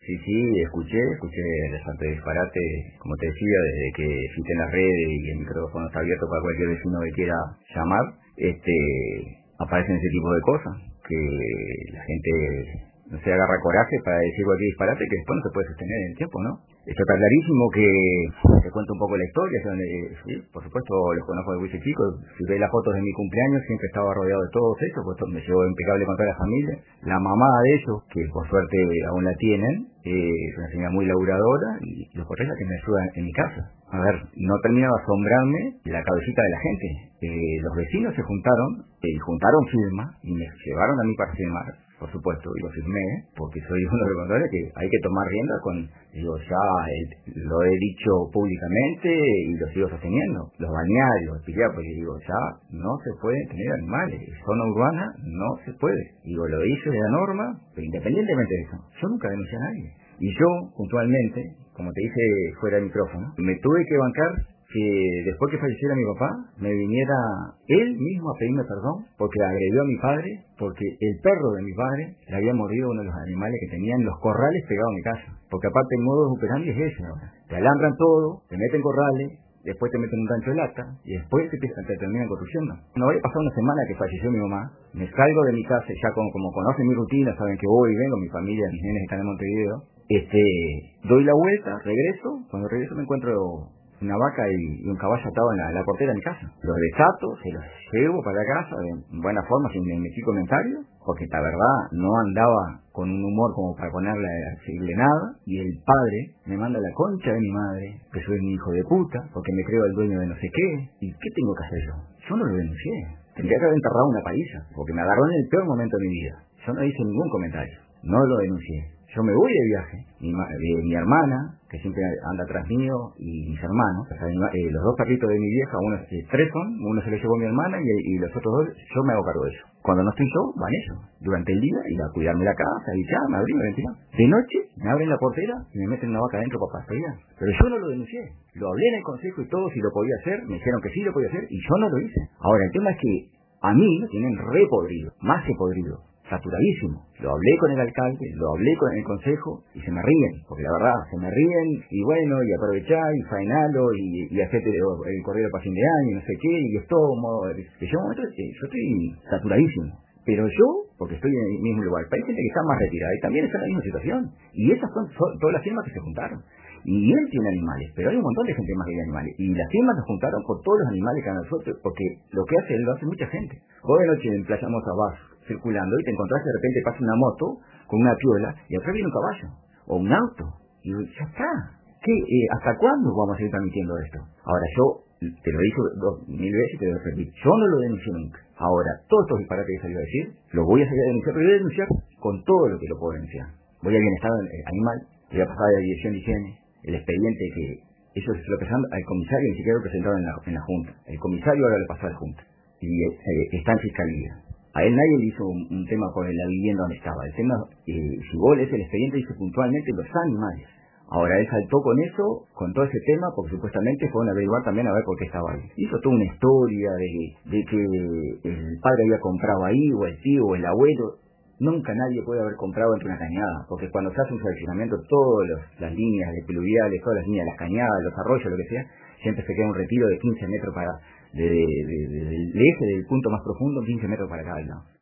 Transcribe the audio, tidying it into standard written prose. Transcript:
Sí, escuché el santo disparate, como te decía, desde que existen las redes y el micrófono está abierto para cualquier vecino que quiera llamar, aparecen ese tipo de cosas, que la gente no se agarra coraje para decir cualquier disparate que después no se puede sostener en el tiempo, ¿no? Esto está clarísimo que te cuento un poco la historia, sí, por supuesto los conozco de muy chico, si ves las fotos de mi cumpleaños siempre estaba rodeado de todos ellos, pues me llevo impecable con toda la familia. La mamá de ellos, que por suerte aún la tienen, es una señora muy laburadora y los correos que me ayudan en mi casa. A ver, no termina de asombrarme la cabecita de la gente. Los vecinos se juntaron y juntaron firmas y me llevaron a mí para firmar, por supuesto, y lo firmé, porque soy uno de los contadores que hay que tomar rienda digo, ya lo he dicho públicamente y lo sigo sosteniendo. Los balnearios, porque digo, ya no se pueden tener animales, zona urbana no se puede. Digo, lo hice de la norma, pero independientemente de eso, yo nunca denuncié a nadie. Y yo, puntualmente, como te dije fuera del micrófono, me tuve que bancar que después que falleciera mi papá, me viniera él mismo a pedirme perdón porque agredió a mi padre, porque el perro de mi padre le había mordido uno de los animales que tenían los corrales pegados a mi casa. Porque aparte el modo operandi es ese ahora. Te alambran todo, te meten corrales, después te meten un gancho de lata y después te terminan conduciendo. No había pasado una semana que falleció mi mamá, me salgo de mi casa, ya como conocen mi rutina, saben que voy y vengo, mi familia, mis nenes están en Montevideo, doy la vuelta, regreso, cuando regreso me encuentro una vaca y un caballo atado en la portera de mi casa. Los desato, se los llevo para casa de buena forma, sin emitir comentarios, porque la verdad no andaba con un humor como para ponerle a decirle nada, y el padre me manda la concha de mi madre, que soy mi hijo de puta, porque me creo el dueño de no sé qué. ¿Y qué tengo que hacer yo? Yo no lo denuncié. Tendría que haber enterrado una paliza, porque me agarró en el peor momento de mi vida. Yo no hice ningún comentario, no lo denuncié. Yo me voy de viaje, mi hermana, que siempre anda atrás mío, y mis hermanos, los dos perritos de mi vieja, tres son, uno se lo llevó mi hermana y los otros dos, yo me hago cargo de ellos. Cuando no estoy yo, van ellos, durante el día, y a cuidarme la casa, y ya, me abrí, me ventilan. De noche, me abren la portera y me meten una vaca adentro para pastorear. Pero yo no lo denuncié, lo hablé en el consejo y todo, si lo podía hacer, me dijeron que sí lo podía hacer, y yo no lo hice. Ahora, el tema es que a mí me tienen re podrido, más que podrido, saturadísimo. Lo hablé con el alcalde, lo hablé con el consejo y se me ríen, porque la verdad, se me ríen y bueno, y aprovechá y faenalo y hacete el correo para fin de año y no sé qué, y es todo modo, que yo un momento yo estoy saturadísimo. Pero yo, porque estoy en el mismo lugar, hay gente que está más retirada y también está en la misma situación. Y esas son todas las firmas que se juntaron. Y él tiene animales, pero hay un montón de gente más que tiene animales. Y las firmas se juntaron por todos los animales que han nosotros, porque lo que hace él lo hace mucha gente. Vos de noche en Playa Moza vas circulando y te encontrás de repente pasa una moto con una piola y atrás viene un caballo o un auto. Y ya está. ¿Qué? ¿Hasta cuándo vamos a seguir transmitiendo esto? Ahora yo te lo he dicho 2000 veces y te lo repito. Yo no lo denuncio nunca. Ahora, todos estos disparates que salió a decir, los voy a salir a denunciar, pero voy a denunciar con todo lo que lo puedo denunciar. Voy al bienestar animal, voy a pasar a la dirección de higiene, el expediente que ellos se lo pasaron al comisario, ni siquiera lo presentaron en la Junta. El comisario ahora lo pasó a la Junta. Y está en fiscalía. A él nadie le hizo un tema por la vivienda donde estaba. El tema, si vos lees el expediente, dice puntualmente los animales. Ahora él saltó con eso, con todo ese tema, porque supuestamente fueron a averiguar también a ver por qué estaba ahí. Hizo toda una historia de que el padre había comprado ahí, o el tío, o el abuelo. Nunca nadie puede haber comprado entre una cañada, porque cuando se hace un fraccionamiento, todas las líneas de pluviales, todas las líneas, las cañadas, los arroyos, lo que sea, siempre se queda un retiro de 15 metros del eje del punto más profundo, 15 metros para cada lado.